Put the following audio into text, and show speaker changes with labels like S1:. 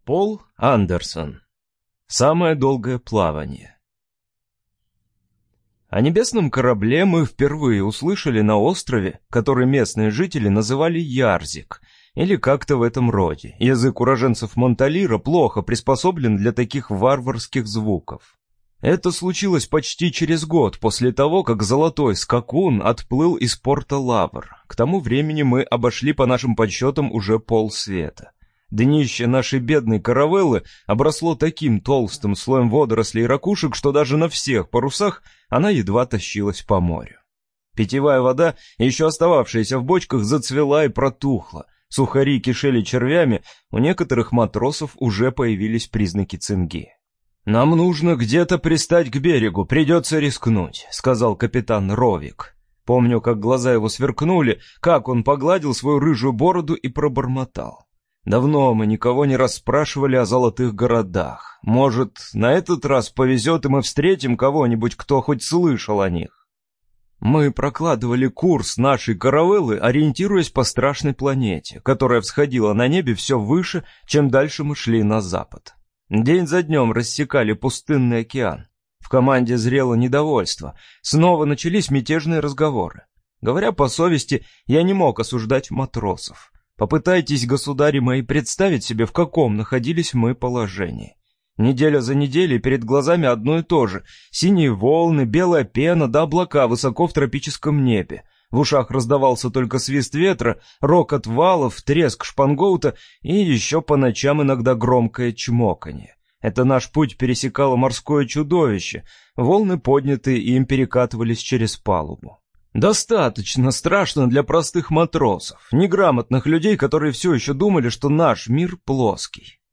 S1: Пол Андерсон. Самое долгое плавание. О небесном корабле мы впервые услышали на острове, который местные жители называли Ярзик, или как-то в этом роде. Язык уроженцев Монталира плохо приспособлен для таких варварских звуков. Это случилось почти через год после того, как золотой скакун отплыл из порта Лавр. К тому времени мы обошли по нашим подсчетам уже полсвета. Днище нашей бедной каравеллы обросло таким толстым слоем водорослей и ракушек, что даже на всех парусах она едва тащилась по морю. Питьевая вода, еще остававшаяся в бочках, зацвела и протухла. Сухари кишели червями, у некоторых матросов уже появились признаки цинги. «Нам нужно где-то пристать к берегу, придется рискнуть», — сказал капитан Ровик. Помню, как глаза его сверкнули, как он погладил свою рыжую бороду и пробормотал. «Давно мы никого не расспрашивали о золотых городах. Может, на этот раз повезет, и мы встретим кого-нибудь, кто хоть слышал о них». Мы прокладывали курс нашей каравеллы, ориентируясь по страшной планете, которая всходила на небе все выше, чем дальше мы шли на запад. День за днем рассекали пустынный океан. В команде зрело недовольство. Снова начались мятежные разговоры. Говоря по совести, я не мог осуждать матросов. Попытайтесь, государи мои, представить себе, в каком находились мы положении. Неделя за неделей перед глазами одно и то же. Синие волны, белая пена да облака высоко в тропическом небе. В ушах раздавался только свист ветра, рокот валов, треск шпангоута и еще по ночам иногда громкое чмоканье. Это наш путь пересекало морское чудовище. Волны подняты и им перекатывались через палубу. Достаточно страшно для простых матросов, неграмотных людей, которые все еще думали, что наш мир плоский.